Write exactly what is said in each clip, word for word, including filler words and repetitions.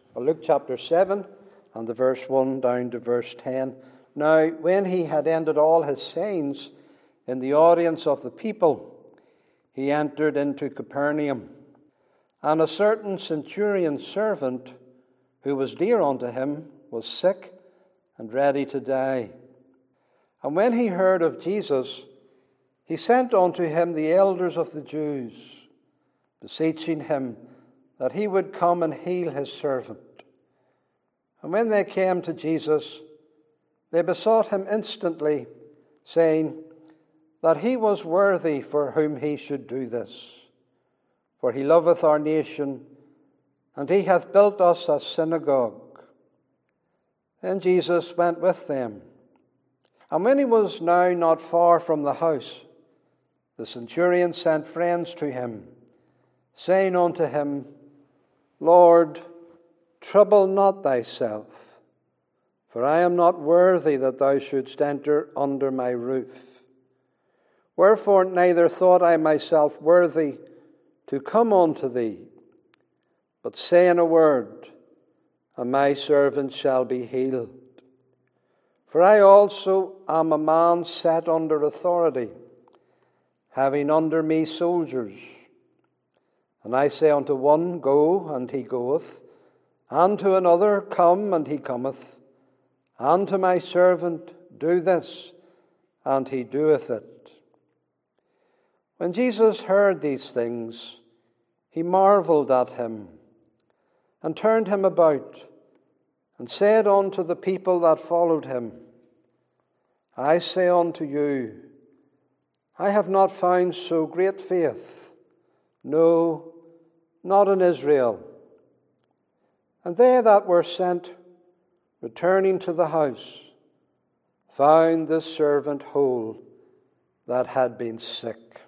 Luke chapter seven, and the verse one down to verse ten. Now, when he had ended all his sayings in the audience of the people, he entered into Capernaum. And a certain centurion servant, who was dear unto him, was sick and ready to die. And when he heard of Jesus, he sent unto him the elders of the Jews, beseeching him that he would come and heal his servant. And when they came to Jesus, they besought him instantly, saying that he was worthy for whom he should do this. For he loveth our nation, and he hath built us a synagogue. Then Jesus went with them. And when he was now not far from the house, the centurion sent friends to him, saying unto him, Lord, trouble not thyself, for I am not worthy that thou shouldst enter under my roof. Wherefore neither thought I myself worthy to come unto thee, but say in a word, and my servant shall be healed. For I also am a man set under authority, having under me soldiers. And I say unto one, Go, and he goeth, and to another, Come, and he cometh, and to my servant, Do this, and he doeth it. When Jesus heard these things, he marveled at him, and turned him about, and said unto the people that followed him, I say unto you, I have not found so great faith, no, not in Israel. And they that were sent, returning to the house, found the servant whole that had been sick.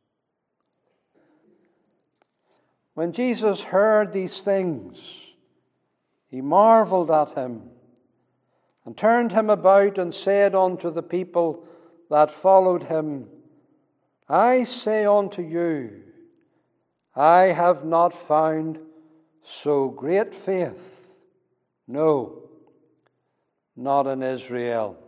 When Jesus heard these things, he marveled at him, and turned him about, and said unto the people that followed him, I say unto you, I have not found so great faith, no, not in Israel.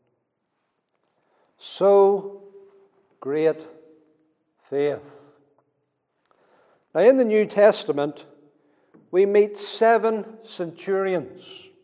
So great faith. Now, in the New Testament, we meet seven centurions.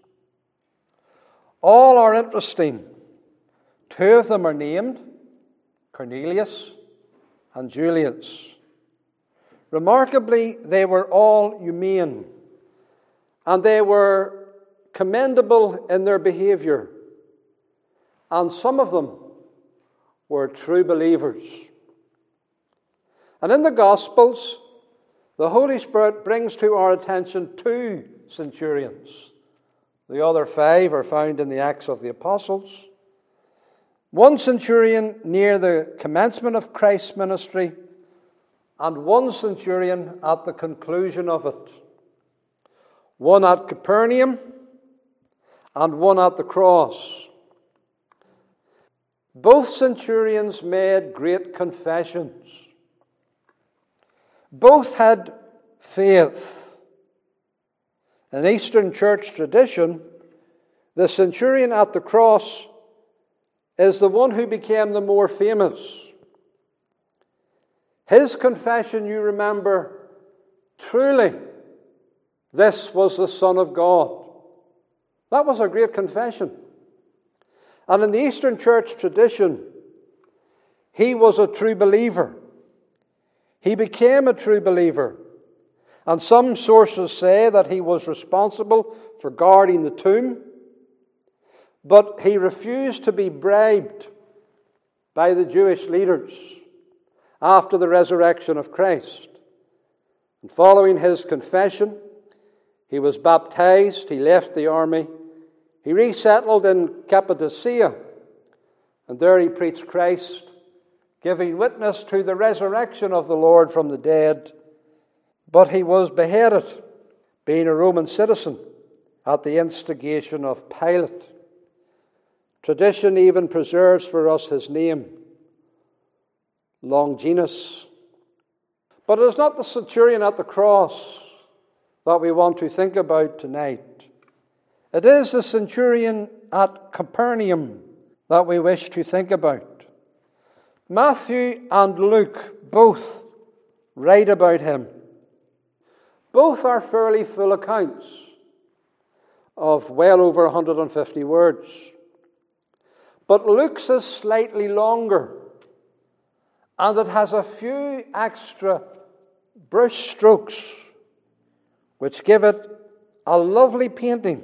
All are interesting. Two of them are named, Cornelius and Julius. Remarkably, they were all humane, and they were commendable in their behavior. And some of them were true believers. And in the Gospels, the Holy Spirit brings to our attention two centurions. The other five are found in the Acts of the Apostles. One centurion near the commencement of Christ's ministry, and one centurion at the conclusion of it. One at Capernaum, and one at the cross. Both centurions made great confessions. Both had faith. In Eastern Church tradition, the centurion at the cross is the one who became the more famous. His confession, you remember, truly, this was the Son of God. That was a great confession. And in the Eastern Church tradition, he was a true believer. He became a true believer. And some sources say that he was responsible for guarding the tomb, but he refused to be bribed by the Jewish leaders after the resurrection of Christ. And following his confession, he was baptized, he left the army, he resettled in Cappadocia, and there he preached Christ, giving witness to the resurrection of the Lord from the dead. But he was beheaded, being a Roman citizen, at the instigation of Pilate. Tradition even preserves for us his name, Longinus. But it is not the centurion at the cross that we want to think about tonight. It is the centurion at Capernaum that we wish to think about. Matthew and Luke both write about him. Both are fairly full accounts of well over one hundred fifty words. But Luke's is slightly longer, and it has a few extra brush strokes which give it a lovely painting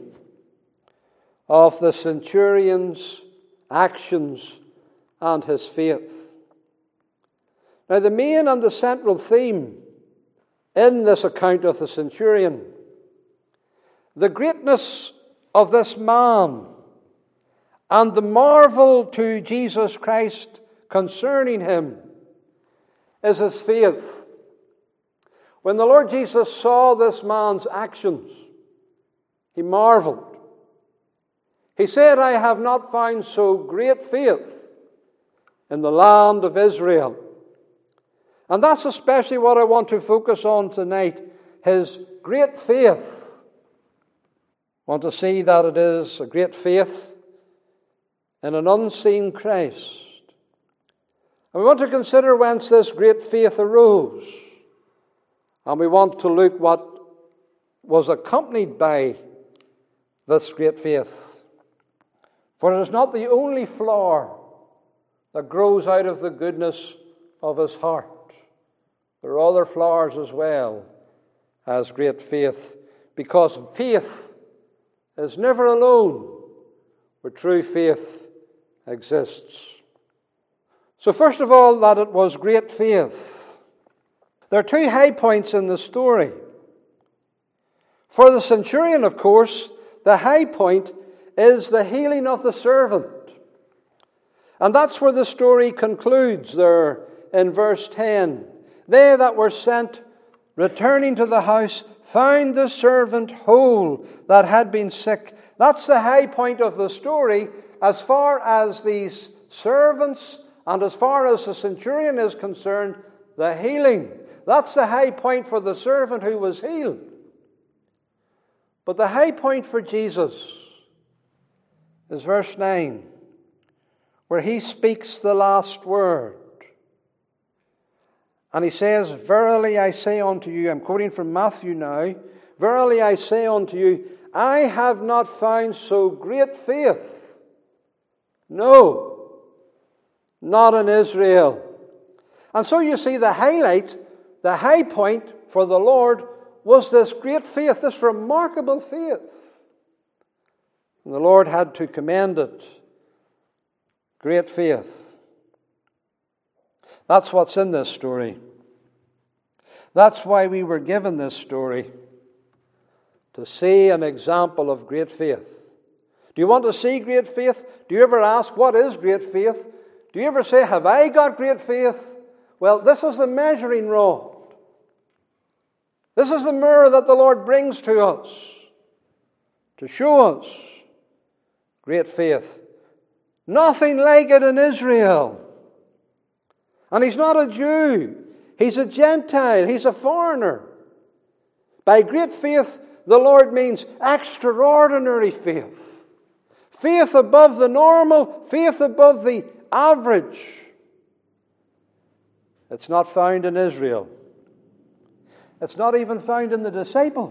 of the centurion's actions and his faith. Now, the main and the central theme in this account of the centurion, the greatness of this man and the marvel to Jesus Christ concerning him, is his faith. When the Lord Jesus saw this man's actions, he marveled. He said, "I have not found so great faith in the land of Israel." And that's especially what I want to focus on tonight, his great faith. I want to see that it is a great faith in an unseen Christ. And we want to consider whence this great faith arose. And we want to look what was accompanied by this great faith. For it is not the only flower that grows out of the goodness of his heart. There are other flowers as well as great faith, because faith is never alone where true faith exists. So first of all, that it was great faith. There are two high points in the story. For the centurion, of course, the high point is the healing of the servant. And that's where the story concludes there in verse ten. They that were sent, returning to the house, found the servant whole that had been sick. That's the high point of the story as far as these servants and as far as the centurion is concerned, the healing. That's the high point for the servant who was healed. But the high point for Jesus is verse nine, where he speaks the last word. And he says, "Verily I say unto you," I'm quoting from Matthew now, "Verily I say unto you, I have not found so great faith. No, not in Israel." And so you see the highlight, the high point for the Lord was this great faith, this remarkable faith. And the Lord had to commend it. Great faith. That's what's in this story. That's why we were given this story, to see an example of great faith. Do you want to see great faith? Do you ever ask, what is great faith? Do you ever say, have I got great faith? Well, this is the measuring rod. This is the mirror that the Lord brings to us to show us great faith. Nothing like it in Israel. And he's not a Jew. He's a Gentile. He's a foreigner. By great faith, the Lord means extraordinary faith. Faith above the normal, faith above the average. It's not found in Israel. It's not even found in the disciples.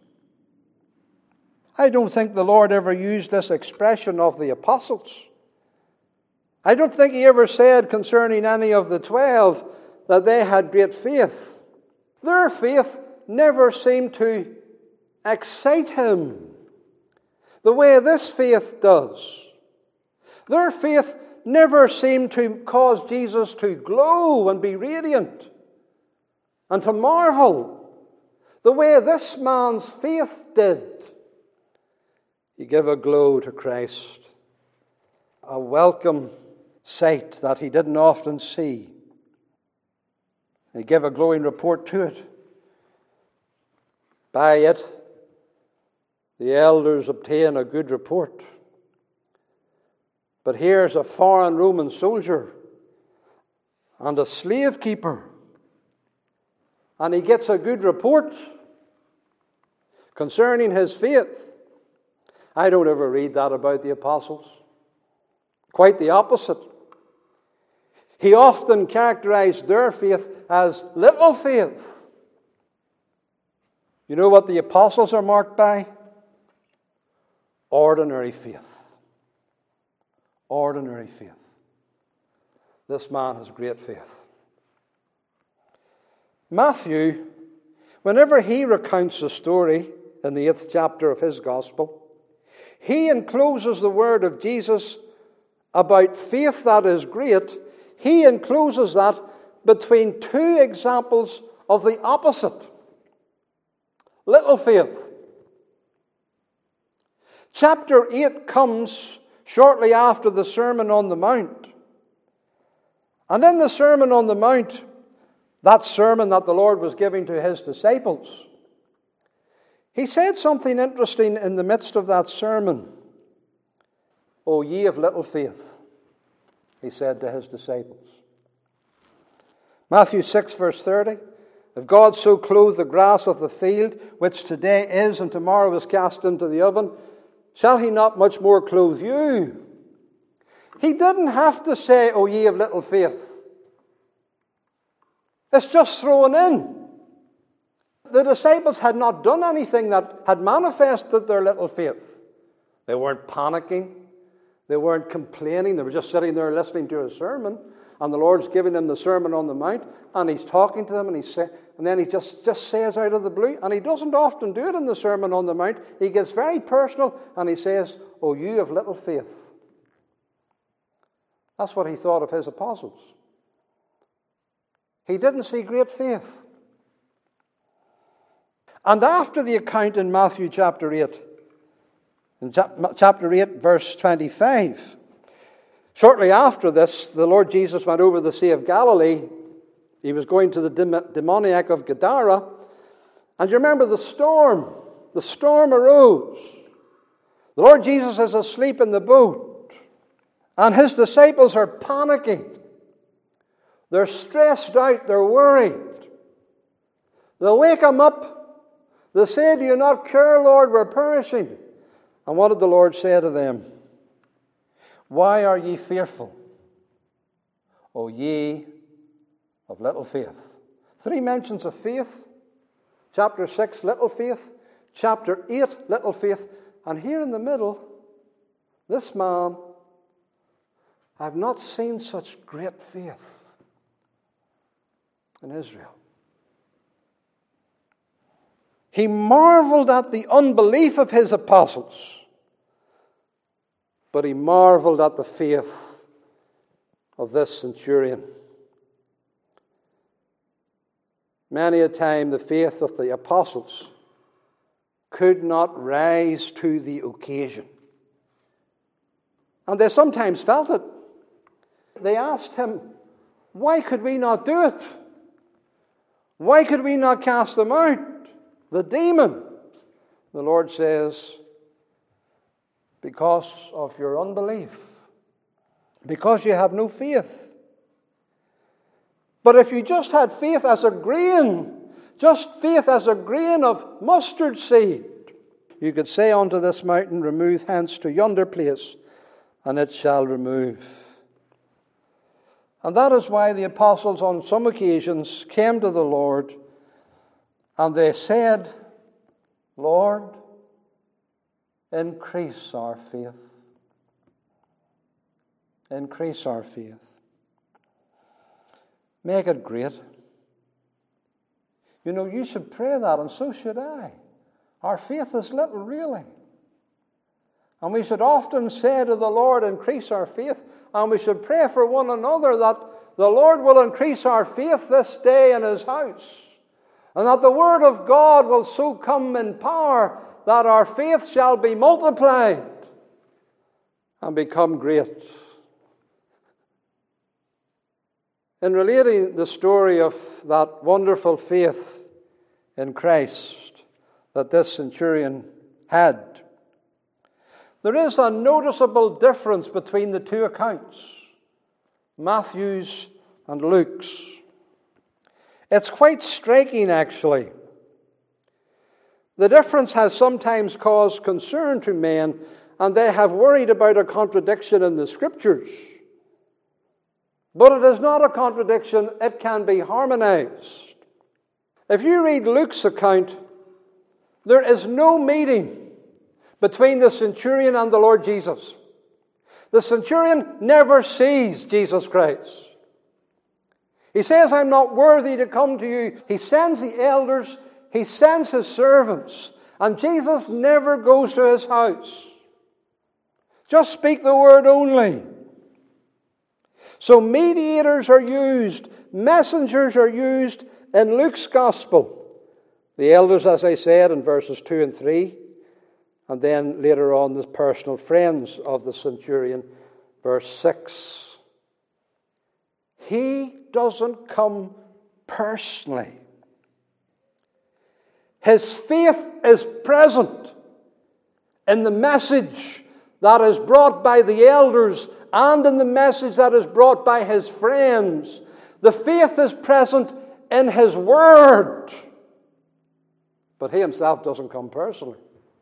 I don't think the Lord ever used this expression of the apostles. I don't think he ever said concerning any of the twelve that they had great faith. Their faith never seemed to excite him the way this faith does. Their faith never seemed to cause Jesus to glow and be radiant and to marvel the way this man's faith did. He gave a glow to Christ, a welcome sight that he didn't often see. He gave a glowing report to it. By it, the elders obtain a good report. But here's a foreign Roman soldier and a slave keeper, and he gets a good report. concerning his faith. I don't ever read that about the apostles. Quite the opposite. He often characterized their faith as little faith. You know what the apostles are marked by? Ordinary faith. Ordinary faith. This man has great faith. Matthew, whenever he recounts a story in the eighth chapter of his gospel, he encloses the word of Jesus about faith that is great. He encloses that between two examples of the opposite. Little faith. Chapter eight comes shortly after the Sermon on the Mount. And in the Sermon on the Mount, that sermon that the Lord was giving to his disciples, he said something interesting in the midst of that sermon. O ye of little faith, he said to his disciples. Matthew six, verse thirty. If God so clothe the grass of the field, which today is and tomorrow is cast into the oven, shall he not much more clothe you? He didn't have to say, O ye of little faith. It's just thrown in. The disciples had not done anything that had manifested their little faith. They weren't panicking. They weren't complaining. They were just sitting there listening to a sermon. And the Lord's giving them the Sermon on the Mount. And he's talking to them. And, he say, and then he just, just says out of the blue. And he doesn't often do it in the Sermon on the Mount. He gets very personal. And he says, O you of little faith. That's what he thought of his apostles. He didn't see great faith. And after the account in Matthew chapter eight, in chapter eight, verse twenty-five, shortly after this, the Lord Jesus went over the Sea of Galilee. He was going to the demoniac of Gadara. And you remember the storm. The storm arose. The Lord Jesus is asleep in the boat. And his disciples are panicking. They're stressed out. They're worried. They'll wake him up. They say, do you not care, Lord? We're perishing. And what did the Lord say to them? Why are ye fearful, O ye of little faith? Three mentions of faith. Chapter six, little faith. Chapter eight, little faith. And here in the middle, this man, I've not seen such great faith in Israel. He marveled at the unbelief of his apostles, but he marveled at the faith of this centurion. Many a time the faith of the apostles could not rise to the occasion. And they sometimes felt it. They asked him, why could we not do it? Why could we not cast them out? The demon. The Lord says, because of your unbelief. Because you have no faith. But if you just had faith as a grain, just faith as a grain of mustard seed, you could say unto this mountain, remove hence to yonder place, and it shall remove. And that is why the apostles on some occasions came to the Lord and they said, Lord, increase our faith. Increase our faith. Make it great. You know, you should pray that, and so should I. Our faith is little, really. And we should often say to the Lord, increase our faith. And we should pray for one another that the Lord will increase our faith this day in his house. And that the word of God will so come in power that our faith shall be multiplied and become great. In relating the story of that wonderful faith in Christ that this centurion had, there is a noticeable difference between the two accounts, Matthew's and Luke's. It's quite striking, actually. The difference has sometimes caused concern to men, and they have worried about a contradiction in the Scriptures. But it is not a contradiction, it can be harmonized. If you read Luke's account, there is no meeting between the centurion and the Lord Jesus. The centurion never sees Jesus Christ. He says, I'm not worthy to come to you. He sends the elders, he sends his servants, and Jesus never goes to his house. Just speak the word only. So mediators are used, messengers are used in Luke's gospel. The elders, as I said, in verses two and three, and then later on the personal friends of the centurion, verse six. He doesn't come personally. His faith is present in the message that is brought by the elders and in the message that is brought by his friends. The faith is present in his word. But he himself doesn't come personally.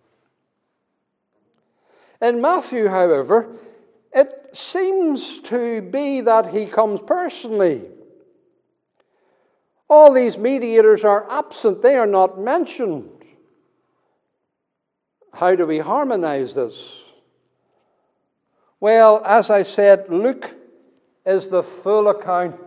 In Matthew, however, it seems to be that he comes personally. All these mediators are absent. They are not mentioned. How do we harmonize this? Well, as I said, Luke is the full account.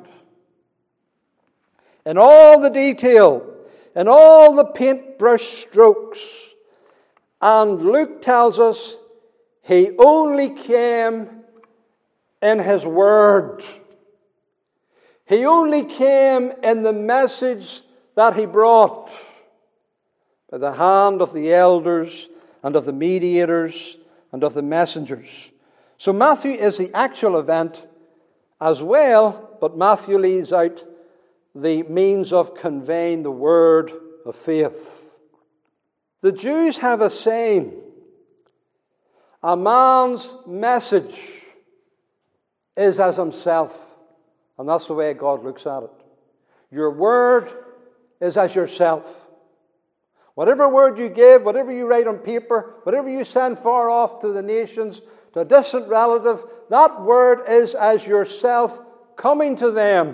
In all the detail, in all the paintbrush strokes. And Luke tells us he only came in his word. He only came in the message that he brought by the hand of the elders and of the mediators and of the messengers. So Matthew is the actual event as well, but Matthew leaves out the means of conveying the word of faith. The Jews have a saying, a man's message is as himself. And that's the way God looks at it. Your word is as yourself. Whatever word you give, whatever you write on paper, whatever you send far off to the nations, to a distant relative, that word is as yourself coming to them.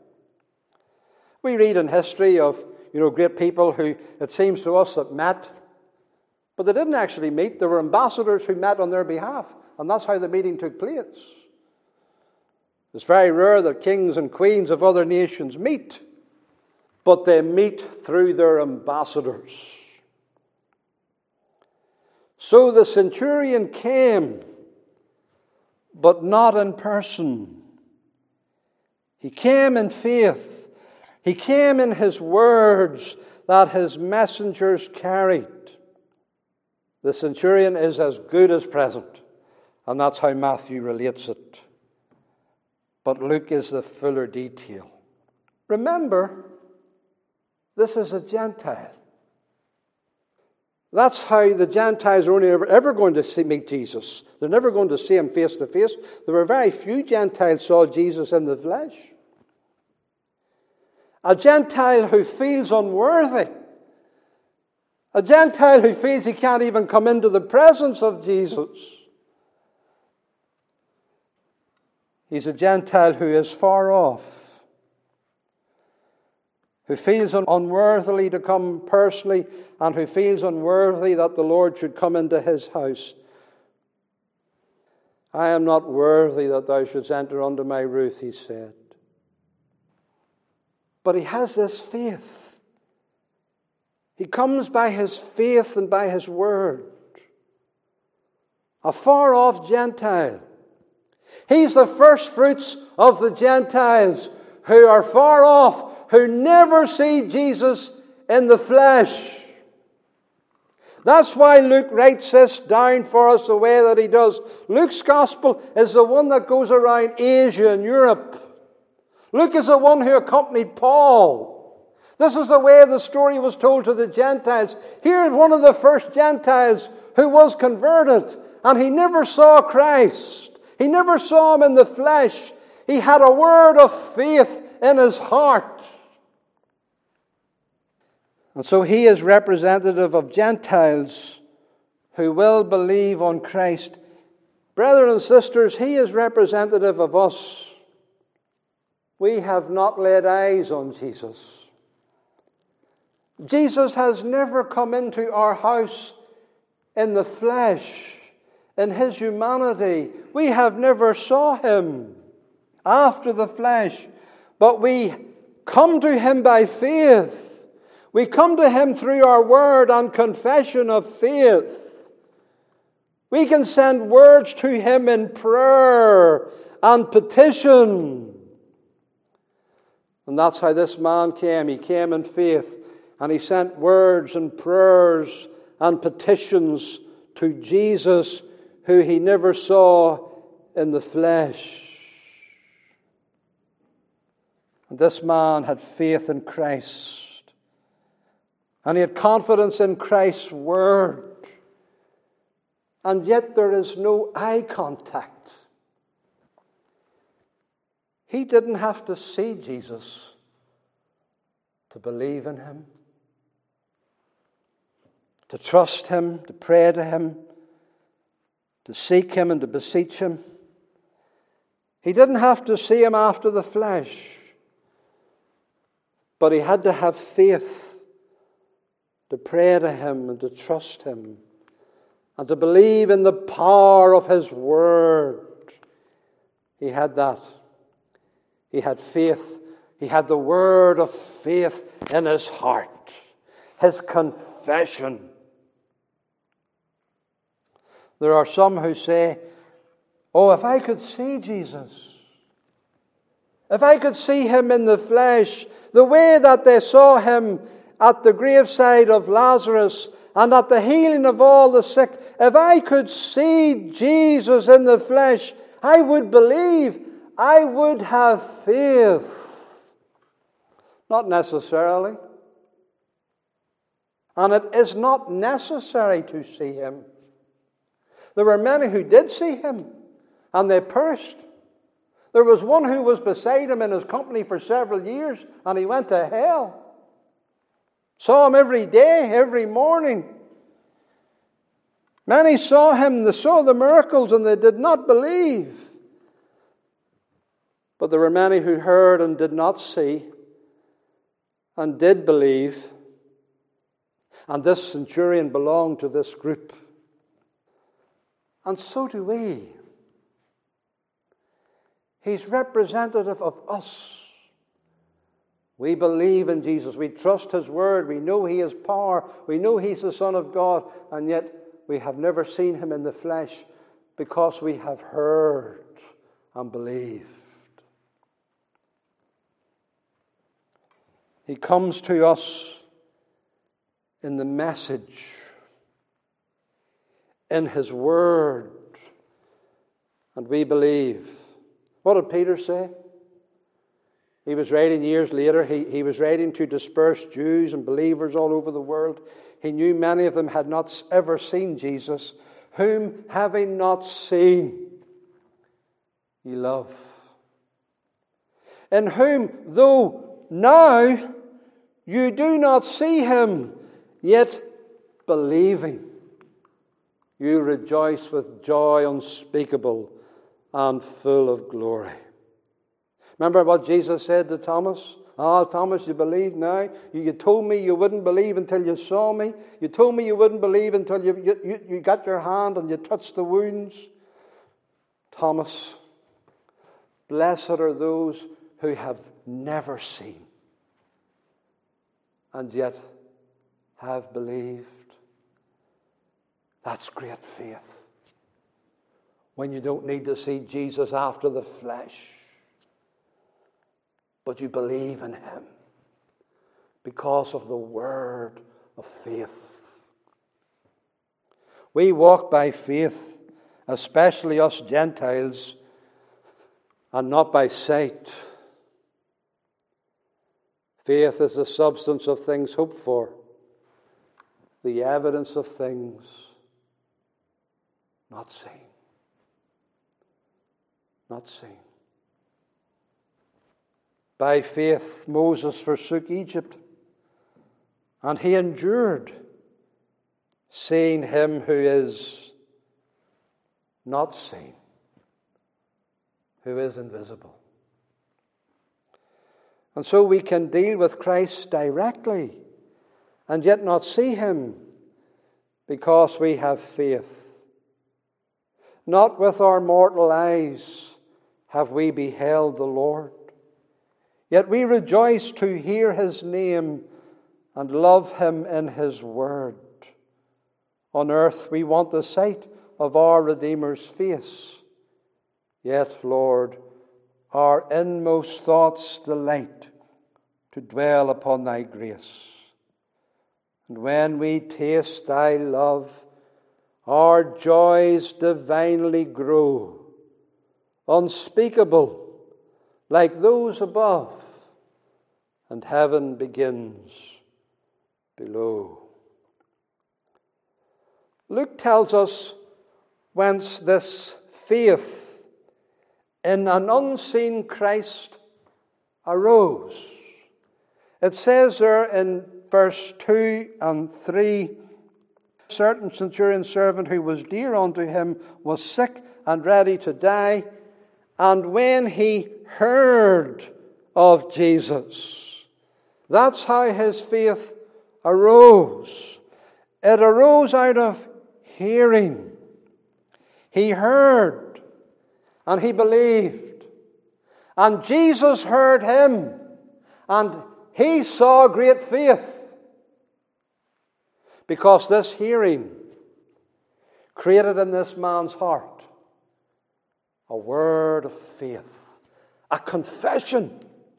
We read in history of, you know, great people who, it seems to us, that met, but they didn't actually meet. There were ambassadors who met on their behalf, and that's how the meeting took place. It's very rare that kings and queens of other nations meet, but they meet through their ambassadors. So the centurion came, but not in person. He came in faith. He came in his words that his messengers carried. The centurion is as good as present, and that's how Matthew relates it. But Luke is the fuller detail. Remember, this is a Gentile. That's how the Gentiles are only ever, ever going to see, meet Jesus. They're never going to see him face to face. There were very few Gentiles saw Jesus in the flesh. A Gentile who feels unworthy. A Gentile who feels he can't even come into the presence of Jesus. He's a Gentile who is far off, who feels unworthily to come personally, and who feels unworthy that the Lord should come into his house. I am not worthy that thou shouldst enter under my roof, he said. But he has this faith. He comes by his faith and by his word. A far off Gentile. He's the first fruits of the Gentiles who are far off, who never see Jesus in the flesh. That's why Luke writes this down for us the way that he does. Luke's gospel is the one that goes around Asia and Europe. Luke is the one who accompanied Paul. This is the way the story was told to the Gentiles. Here is one of the first Gentiles who was converted, and he never saw Christ. He never saw him in the flesh. He had a word of faith in his heart. And so he is representative of Gentiles who will believe on Christ. Brethren and sisters, he is representative of us. We have not laid eyes on Jesus. Jesus has never come into our house in the flesh, in his humanity. We have never saw him after the flesh, but we come to him by faith. We come to him through our word and confession of faith. We can send words to him in prayer and petition. And that's how this man came. He came in faith, and he sent words and prayers and petitions to Jesus, who he never saw in the flesh. And this man had faith in Christ. And he had confidence in Christ's word. And yet there is no eye contact. He didn't have to see Jesus to believe in him, to trust him, to pray to him, to seek him and to beseech him. He didn't have to see him after the flesh, but he had to have faith to pray to him and to trust him and to believe in the power of his word. He had that. He had faith. He had the word of faith in his heart, his confession. There are some who say, oh, if I could see Jesus, if I could see him in the flesh, the way that they saw him at the graveside of Lazarus and at the healing of all the sick, if I could see Jesus in the flesh, I would believe, I would have faith. Not necessarily. And it is not necessary to see him. There were many who did see him, and they perished. There was one who was beside him in his company for several years, and he went to hell. Saw him every day, every morning. Many saw him, they saw the miracles, and they did not believe. But there were many who heard and did not see, and did believe. And this centurion belonged to this group. And so do we. He's representative of us. We believe in Jesus. We trust his word. We know he has power. We know he's the Son of God. And yet we have never seen him in the flesh because we have heard and believed. He comes to us in the message, in his word, and we believe. What did Peter say? He was writing years later. He, he was writing to dispersed Jews and believers all over the world. He knew many of them had not ever seen Jesus, whom having not seen, ye love. In whom, though now you do not see him, yet believing, you rejoice with joy unspeakable and full of glory. Remember what Jesus said to Thomas? Ah, oh, Thomas, you believe now? You, you told me you wouldn't believe until you saw me. You told me you wouldn't believe until you, you, you got your hand and you touched the wounds. Thomas, blessed are those who have never seen and yet have believed. That's great faith. When you don't need to see Jesus after the flesh, but you believe in him because of the word of faith. We walk by faith, especially us Gentiles, and not by sight. Faith is the substance of things hoped for, the evidence of things not seen. Not seen. By faith, Moses forsook Egypt And he endured, seeing him who is not seen, who is invisible. And so we can deal with Christ directly and yet not see him because we have faith. Not with our mortal eyes have we beheld the Lord, yet we rejoice to hear his name and love him in his word. On earth we want the sight of our Redeemer's face, yet, Lord, our inmost thoughts delight to dwell upon thy grace. And when we taste thy love, our joys divinely grow, unspeakable, like those above, and heaven begins below. Luke tells us whence this faith in an unseen Christ arose. It says there in verse two and three, a certain centurion servant who was dear unto him was sick and ready to die. And when he heard of Jesus, that's how his faith arose. It arose out of hearing. He heard and he believed. And Jesus heard him and he saw great faith. Because this hearing created in this man's heart a word of faith, a confession.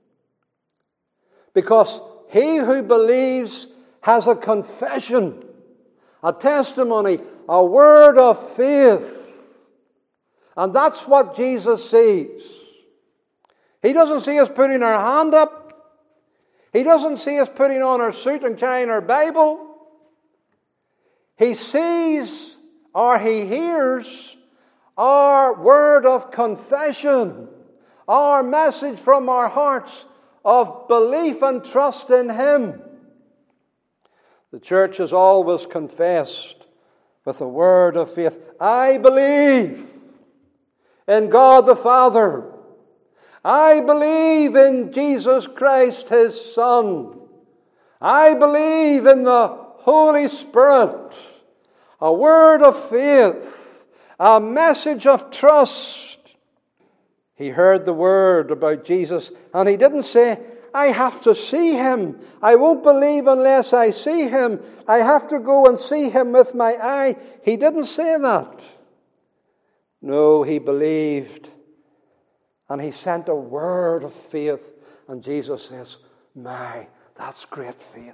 Because he who believes has a confession, a testimony, a word of faith. And that's what Jesus sees. He doesn't see us putting our hand up. He doesn't see us putting on our suit and carrying our Bible. He sees or he hears our word of confession, our message from our hearts of belief and trust in him. The church has always confessed with a word of faith, I believe in God the Father. I believe in Jesus Christ, his Son. I believe in the Holy Spirit. A word of faith, a message of trust. He heard the word about Jesus and he didn't say, I have to see him. I won't believe unless I see him. I have to go and see him with my eye. He didn't say that. No, he believed. And he sent a word of faith. And Jesus says, my, that's great faith.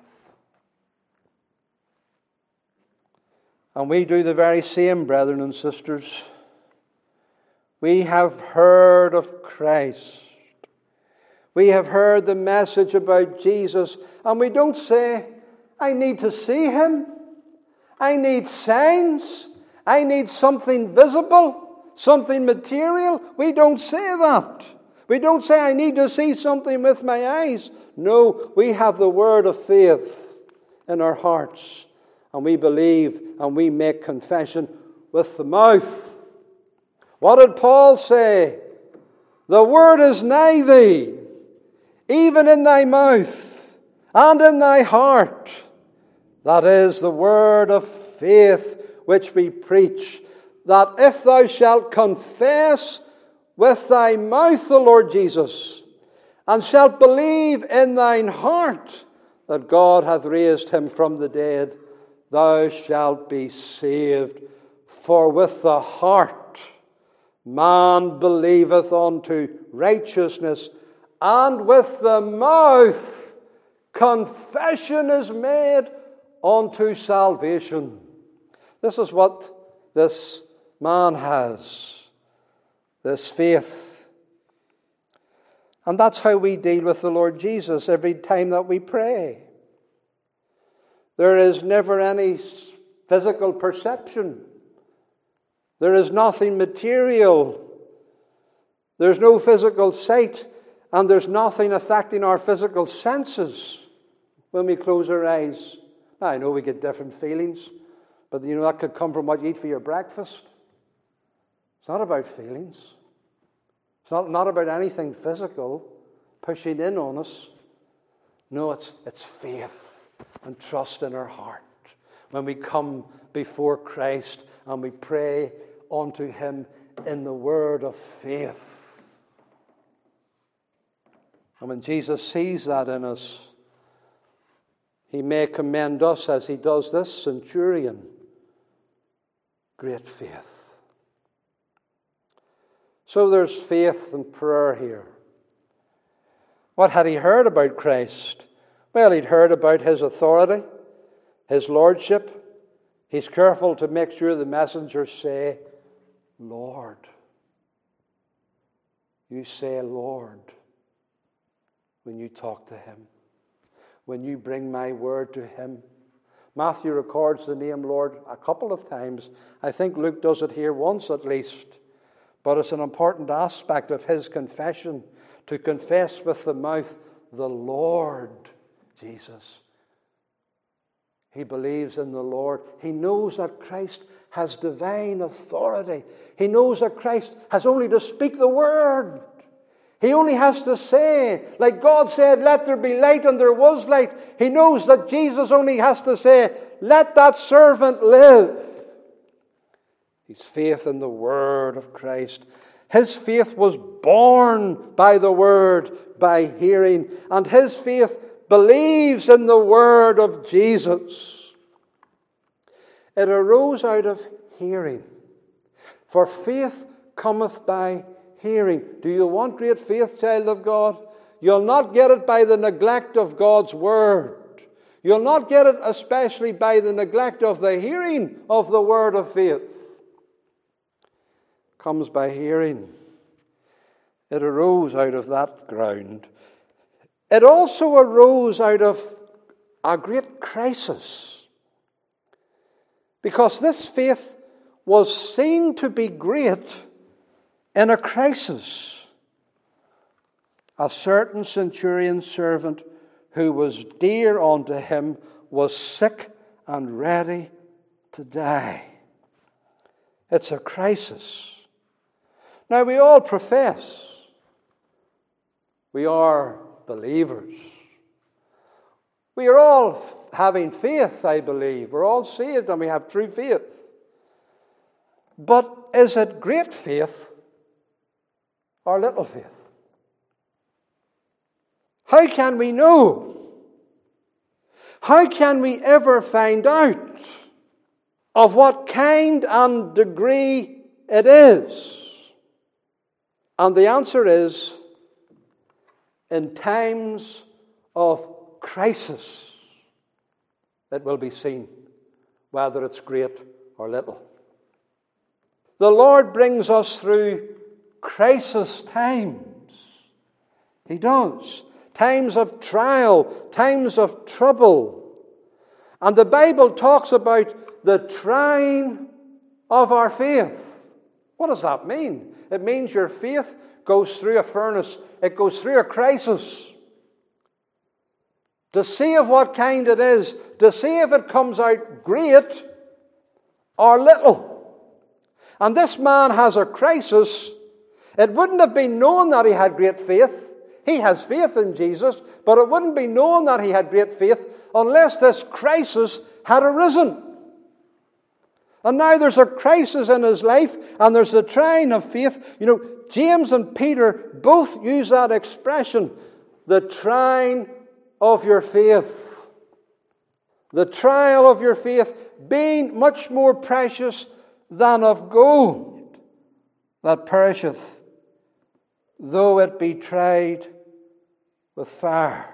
And we do the very same, brethren and sisters. We have heard of Christ. We have heard the message about Jesus. And we don't say, I need to see him. I need signs. I need something visible, something material. We don't say that. We don't say, I need to see something with my eyes. No, we have the word of faith in our hearts. And we believe and we make confession with the mouth. What did Paul say? The word is nigh thee, even in thy mouth and in thy heart. That is the word of faith which we preach. That if thou shalt confess with thy mouth the Lord Jesus, and shalt believe in thine heart that God hath raised him from the dead, thou shalt be saved. For with the heart man believeth unto righteousness, and with the mouth confession is made unto salvation. This is what this man has, this faith. And that's how we deal with the Lord Jesus every time that we pray. There is never any physical perception. There is nothing material. There's no physical sight, and there's nothing affecting our physical senses when we close our eyes I know we get different feelings, but you know that could come from what you eat for your breakfast. It's not about feelings. It's not, not about anything physical pushing in on us. No, it's, it's faith and trust in our heart. When we come before Christ and we pray unto Him in the word of faith. And when Jesus sees that in us, He may commend us, as He does this centurion, great faith. So there's faith and prayer here. What had he heard about Christ? Well, he'd heard about His authority, His lordship. He's careful to make sure the messengers say, Lord. You say, Lord, when you talk to Him, when you bring my word to Him. Matthew records the name Lord a couple of times. I think Luke does it here once at least. But it's an important aspect of his confession to confess with the mouth, the Lord Jesus. He believes in the Lord. He knows that Christ has divine authority. He knows that Christ has only to speak the word. He only has to say, like God said, let there be light, and there was light. He knows that Jesus only has to say, let that servant live. His faith in the word of Christ. His faith was born by the word, by hearing. And his faith believes in the word of Jesus. It arose out of hearing. For faith cometh by hearing. Do you want great faith, child of God? You'll not get it by the neglect of God's word. You'll not get it especially by the neglect of the hearing of the word of faith. It comes by hearing. It arose out of that ground. It also arose out of a great crisis. Because this faith was seen to be great in a crisis. A certain centurion servant who was dear unto him was sick and ready to die. It's a crisis. Now we all profess we are believers. We are all having faith, I believe. We're all saved and we have true faith. But is it great faith or little faith? How can we know? How can we ever find out of what kind and degree it is? And the answer is, in times of crisis, it will be seen whether it's great or little. The Lord brings us through crisis times. He does. Times of trial, times of trouble. And the Bible talks about the trying of our faith. What does that mean? It means your faith goes through a furnace. It goes through a crisis. To see of what kind it is. To see if it comes out great or little. And this man has a crisis. It wouldn't have been known that he had great faith. He has faith in Jesus, but it wouldn't be known that he had great faith unless this crisis had arisen. And now there's a crisis in his life, and there's the trying of faith. You know, James and Peter both use that expression, the trying of your faith. The trial of your faith being much more precious than of gold that perisheth, though it be tried with fire.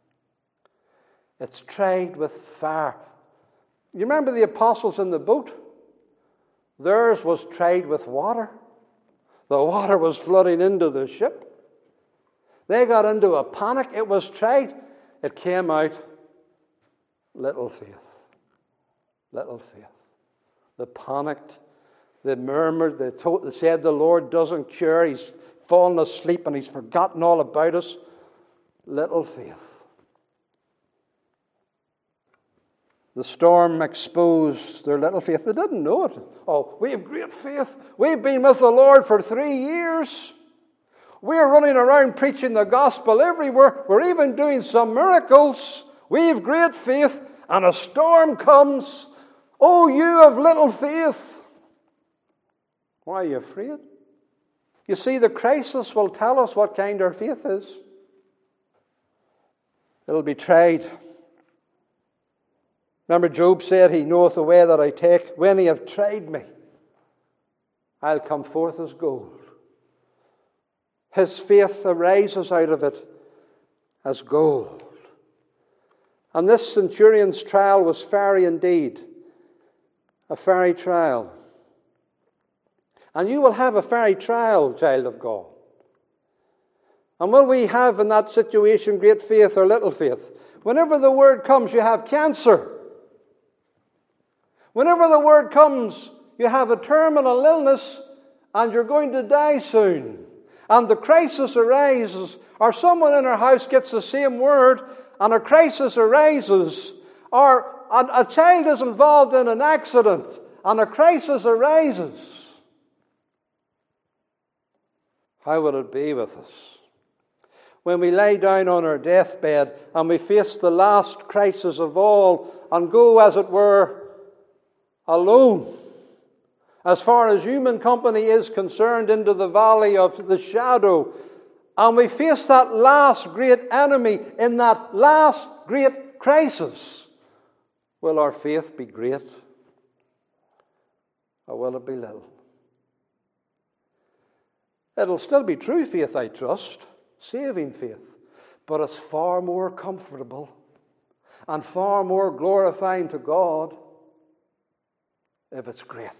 It's tried with fire. You remember the apostles in the boat? Theirs was tried with water. The water was flooding into the ship. They got into a panic. It was tried. It came out little faith. Little faith. They panicked. They murmured. They, told, they said the Lord doesn't cure. He's fallen asleep and he's forgotten all about us. Little faith. The storm exposed their little faith. They didn't know it. Oh, we have great faith. We've been with the Lord for three years. We're running around preaching the gospel everywhere. We're even doing some miracles. We have great faith. And a storm comes. Oh, you have little faith. Why are you afraid? You see, the crisis will tell us what kind our faith is. It'll be tried. Remember, Job said, He knoweth the way that I take. When He have tried me, I'll come forth as gold. His faith arises out of it as gold. And this centurion's trial was fiery indeed. A fiery trial. And you will have a fiery trial, child of God. And will we have in that situation great faith or little faith? Whenever the word comes, you have cancer. Whenever the word comes, you have a terminal illness and you're going to die soon. And the crisis arises, or someone in our house gets the same word and a crisis arises, or a, a child is involved in an accident and a crisis arises. How will it be with us? When we lie down on our deathbed and we face the last crisis of all and go, as it were, alone, as far as human company is concerned, into the valley of the shadow, and we face that last great enemy in that last great crisis, will our faith be great or will it be little? It'll still be true faith, I trust, saving faith, but it's far more comfortable and far more glorifying to God if it's great.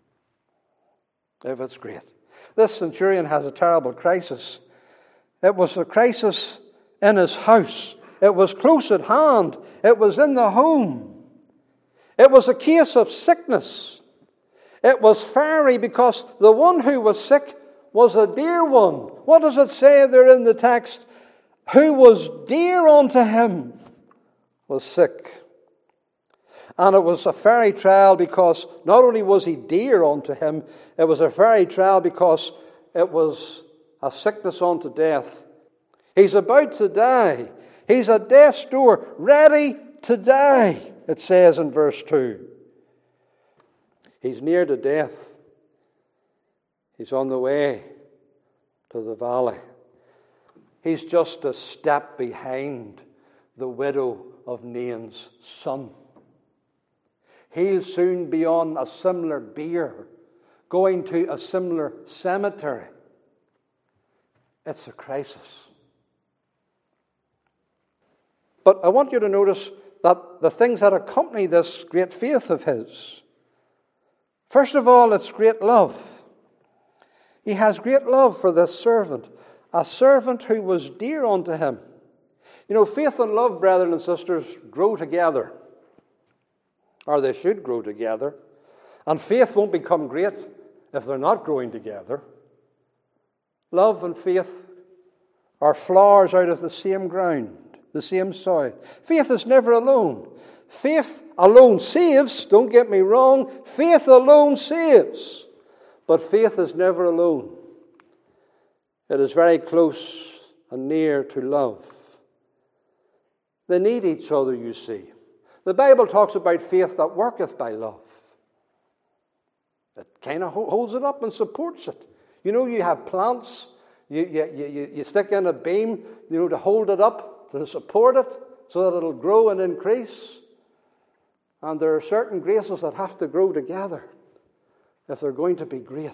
If it's great. This centurion has a terrible crisis. It was a crisis in his house. It was close at hand. It was in the home. It was a case of sickness. It was fiery because the one who was sick was a dear one. What does it say there in the text? Who was dear unto him was sick. And it was a fiery trial because not only was he dear unto him, it was a fiery trial because it was a sickness unto death. He's about to die. He's at death's door, ready to die, it says in verse two. He's near to death. He's on the way to the valley. He's just a step behind the widow of Nain's son. He'll soon be on a similar bier, going to a similar cemetery. It's a crisis. But I want you to notice that the things that accompany this great faith of his. First of all, it's great love. He has great love for this servant, a servant who was dear unto him. You know, faith and love, brethren and sisters, grow together. Or they should grow together. And faith won't become great if they're not growing together. Love and faith are flowers out of the same ground, the same soil. Faith is never alone. Faith alone saves, don't get me wrong. Faith alone saves. But faith is never alone. It is very close and near to love. They need each other, you see. The Bible talks about faith that worketh by love. It kind of holds it up and supports it. You know, you have plants, you, you, you, you stick in a beam, you know, to hold it up, to support it, so that it'll grow and increase. And there are certain graces that have to grow together if they're going to be great.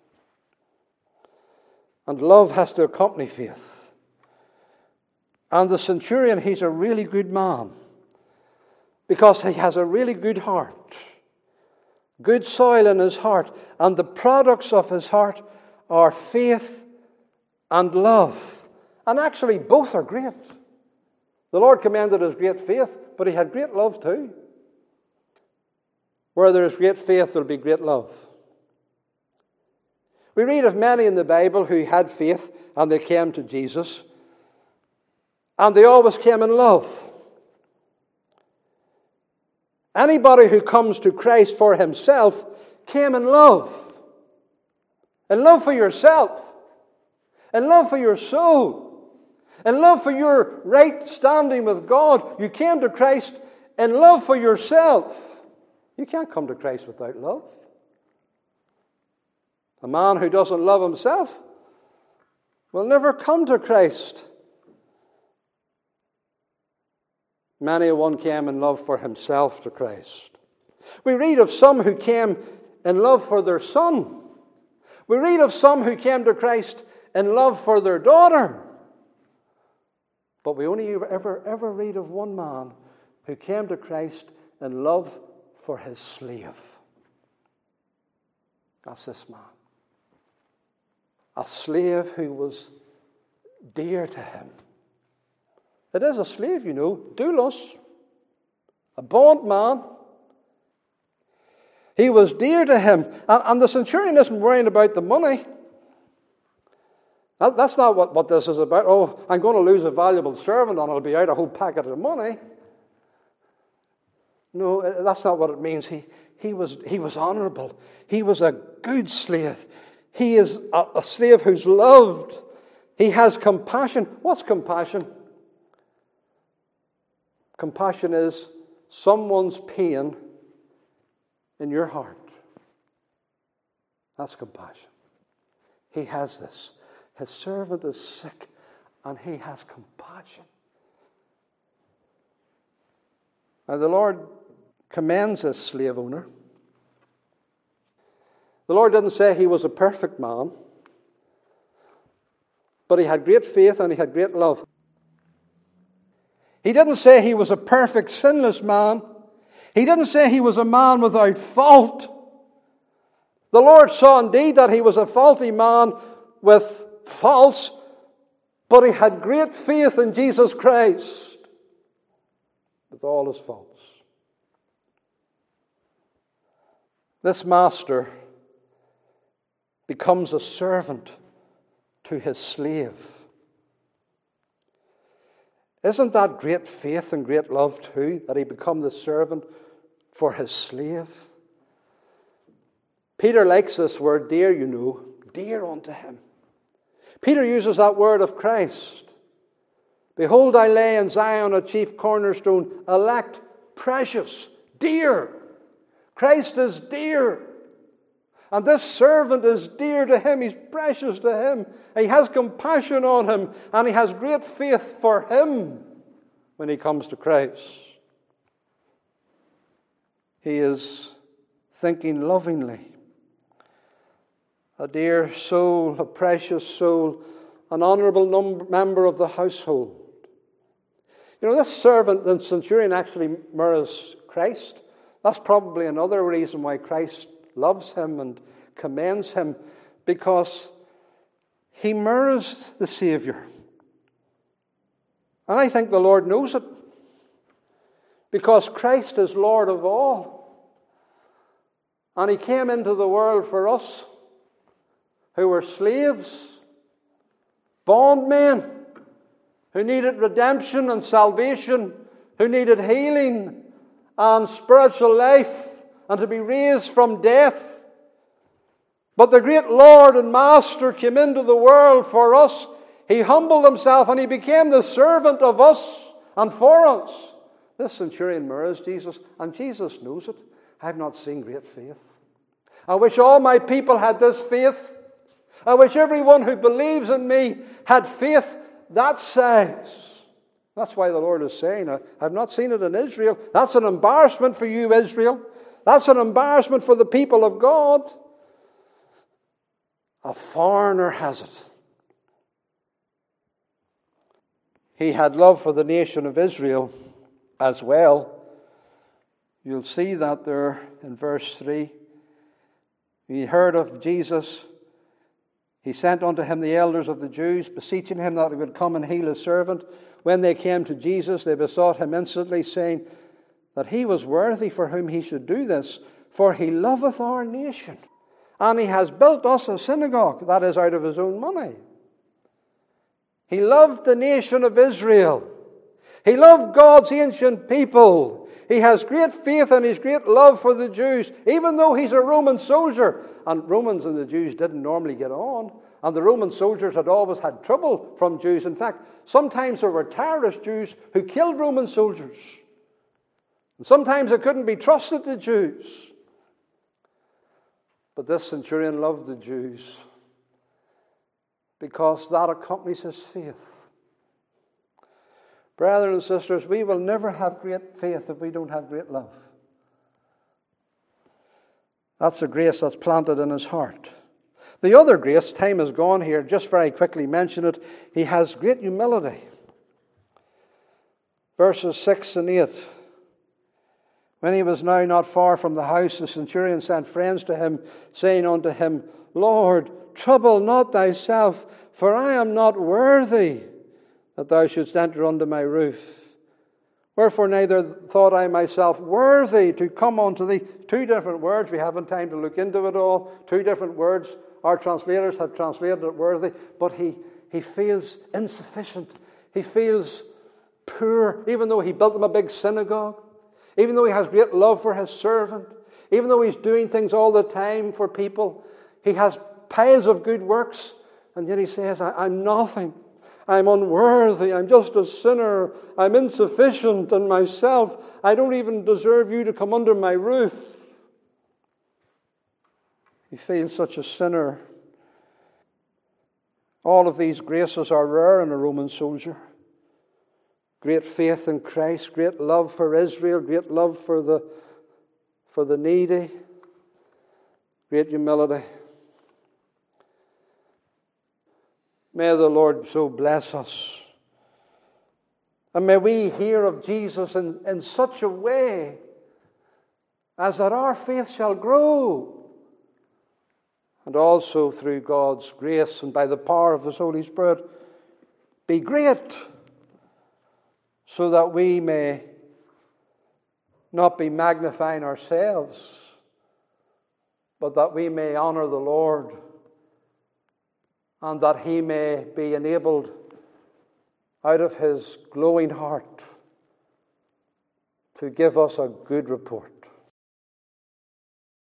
And love has to accompany faith. And the centurion, he's a really good man because he has a really good heart. Good soil in his heart. And the products of his heart are faith and love. And actually, both are great. The Lord commended his great faith, but he had great love too. Where there is great faith, there will be great love. We read of many in the Bible who had faith and they came to Jesus. And they always came in love. Anybody who comes to Christ for himself came in love. In love for yourself. In love for your soul. In love for your right standing with God. You came to Christ in love for yourself. You can't come to Christ without love. A man who doesn't love himself will never come to Christ. Many a one came in love for himself to Christ. We read of some who came in love for their son. We read of some who came to Christ in love for their daughter. But we only ever, ever read of one man who came to Christ in love for his slave. That's this man. A slave who was dear to him. It is a slave, you know, doulos, a bondman. He was dear to him. And, and the centurion isn't worrying about the money. That, that's not what, what this is about. Oh, I'm going to lose a valuable servant and I'll be out a whole packet of money. No, that's not what it means. He, he, was, he was honourable. He was a good slave. He is a, a slave who's loved. He has compassion. What's compassion? Compassion is someone's pain in your heart. That's compassion. He has this. His servant is sick and he has compassion. Now the Lord commends this slave owner. The Lord didn't say he was a perfect man, but he had great faith and he had great love. He didn't say he was a perfect, sinless man. He didn't say he was a man without fault. The Lord saw indeed that he was a faulty man with faults, but he had great faith in Jesus Christ with all his faults. This master becomes a servant to his slave. Isn't that great faith and great love too, that he become the servant for his slave? Peter likes this word, dear, you know, dear unto him. Peter uses that word of Christ. Behold, I lay in Zion a chief cornerstone, elect, precious, dear. Christ is dear. And this servant is dear to him. He's precious to him. He has compassion on him. And he has great faith for him when he comes to Christ. He is thinking lovingly. A dear soul, a precious soul, an honourable num- member of the household. You know, this servant, the centurion, actually mirrors Christ. That's probably another reason why Christ loves him and commends him, because he mirrors the Saviour. And I think the Lord knows it, because Christ is Lord of all. And he came into the world for us who were slaves, bondmen, who needed redemption and salvation, who needed healing and spiritual life, and to be raised from death. But the great Lord and Master came into the world for us. He humbled himself and he became the servant of us and for us. This centurion mirrors Jesus, and Jesus knows it. I've not seen great faith. I wish all my people had this faith. I wish everyone who believes in me had faith that size. That's why the Lord is saying, I've not seen it in Israel. That's an embarrassment for you, Israel. That's an embarrassment for the people of God. A foreigner has it. He had love for the nation of Israel as well. You'll see that there in verse three. He heard of Jesus. He sent unto him the elders of the Jews, beseeching him that he would come and heal his servant. When they came to Jesus, they besought him instantly, saying that he was worthy for whom he should do this, for he loveth our nation. And he has built us a synagogue, that is out of his own money. He loved the nation of Israel. He loved God's ancient people. He has great faith and his great love for the Jews, even though he's a Roman soldier. And Romans and the Jews didn't normally get on. And the Roman soldiers had always had trouble from Jews. In fact, sometimes there were terrorist Jews who killed Roman soldiers. And sometimes they couldn't be trusted, the Jews. But this centurion loved the Jews because that accompanies his faith. Brothers and sisters, we will never have great faith if we don't have great love. That's a grace that's planted in his heart. The other grace, time is gone here, just very quickly mention it. He has great humility. Verses six and eight. When he was now not far from the house, the centurion sent friends to him, saying unto him, Lord, trouble not thyself, for I am not worthy that thou shouldst enter under my roof. Wherefore neither thought I myself worthy to come unto thee. Two different words. We haven't time to look into it all. Two different words. Our translators have translated it worthy. But he, he feels insufficient. He feels poor, even though he built them a big synagogue. Even though he has great love for his servant. Even though he's doing things all the time for people. He has piles of good works. And yet he says, I, I'm nothing. I'm unworthy. I'm just a sinner. I'm insufficient in myself. I don't even deserve you to come under my roof. He feels such a sinner. All of these graces are rare in a Roman soldier. Great faith in Christ, great love for Israel, great love for the, for the needy, great humility. May the Lord so bless us. And may we hear of Jesus in, in such a way as that our faith shall grow. And also through God's grace and by the power of His Holy Spirit be great, so that we may not be magnifying ourselves, but that we may honor the Lord, and that He may be enabled out of His glowing heart to give us a good report.